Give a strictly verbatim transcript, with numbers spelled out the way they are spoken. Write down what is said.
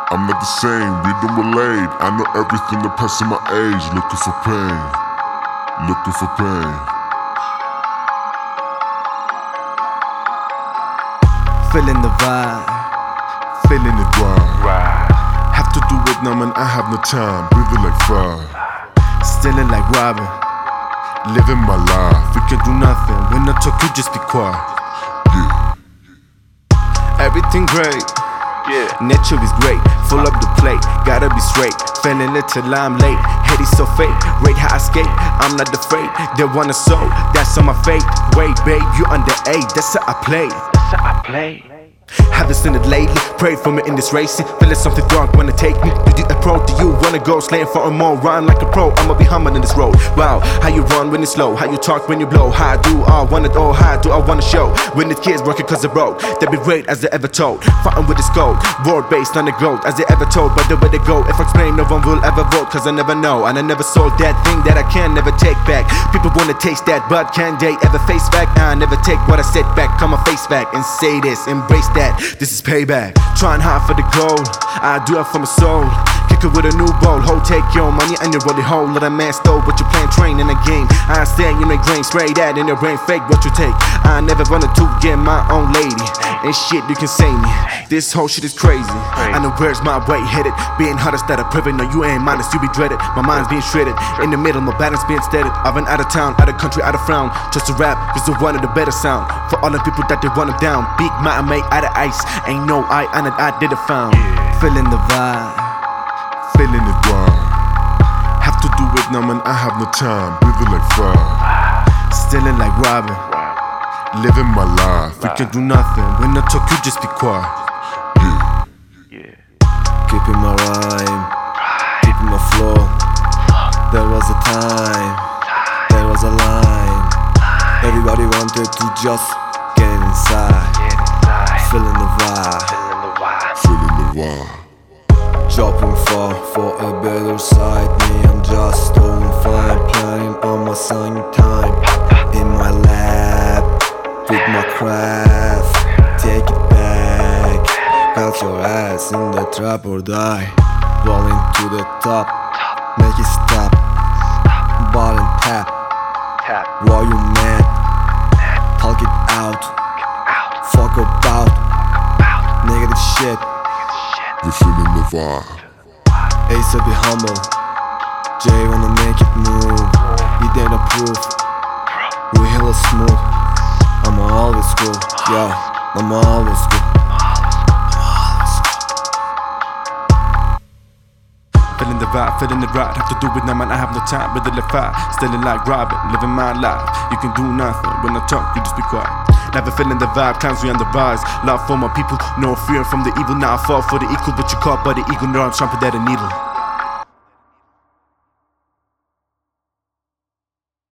I'm not the same, we don't relate. I know everything, the person my age. Looking for pain, looking for pain. Feeling the vibe, Feeling it right. Have to do it now, man, I have no time. Breathing like fire, stealing like robbing. living my life. We can do nothing, when I talk you just be quiet. Yeah, Everything great, Yeah. nature is great. Full up the plate, gotta be straight. Feeling it till I'm late. Head is so fake, rate how I skate. I'm not afraid, they wanna sow, that's on my fate. Wait, babe, you under eight, that's how I play. That's how I play. Haven't seen it lately, pray for me in this racing. Feeling something dark wanna take me. Do you approach, do you wanna go? Slaying for a more, rhyme like a pro. I'ma be humming in this road. Wow, how you run when it's slow, how you talk when you blow. How do I want it all, how do I wanna show? When the kids working cause they're broke, they be great as they ever told. Fighting with this gold, word based on the gold as they ever told. But the way they go, if I explain, no one will ever vote. Cause I never know, and I never sold that thing that I can never take back. People wanna taste that, but can they ever face back? I never take what I said back, come my face back and say this, embrace that. This is payback, trying hard for the gold. I do it for my soul. Kick it with a new bowl. Ho, take your money and you roll it whole. Let a man stole what you plan, train in the game. I stand in the grain, spray that in your brain, fake what you take. I never wanted to get my own lady. And shit, you can say me. This whole shit is crazy. I know where's my way headed. Being hardest that I private. No, you ain't modest, you be dreaded. My mind's being shredded. In the middle, my balance being steadied. I've been out of town, out of country, out of frown. Just to rap, cause I wanted a better sound. For all the people that they run them down. Big mountain made out of ice. Ain't no I, and I did it found. Feeling the vibe, feeling it right. Have to do it now, man, I have no time. Breathing like fire, stealing like robbing. living my life. We can do nothing, when I talk you just be quiet. Yeah, Yeah. Keeping my rhyme, keeping my flow. There was a time, there was a line. Everybody wanted to just get inside. Get inside. Feeling the vibe, Feeling the vibe. feeling the vibe. dropping far for a better side. Me, I'm just doing fine, planning on my same time. In my lab, with my craft, take it back. Got your ass in the trap or die. Rolling to the top, make it stop. Ball and tap, Tap. while you mad, talk it out. Out. Fuck about Out. negative shit. Shit. We're feeling the vibe. Ace be humble, Jay wanna make it move. He didn't approve, we hella smooth. I'm always cool, yo, I'm always cool. Feeling the vibe, feeling it right. Have to do it now, man, I have no time. Ready to fight, stealing like Robin, living my life. You can do nothing, when I talk, you just be quiet. Never feeling the vibe, times we on the rise. Love for my people, no fear from the evil. Now I fall for the equal, but you caught by the eagle. No, I'm chomping at a needle.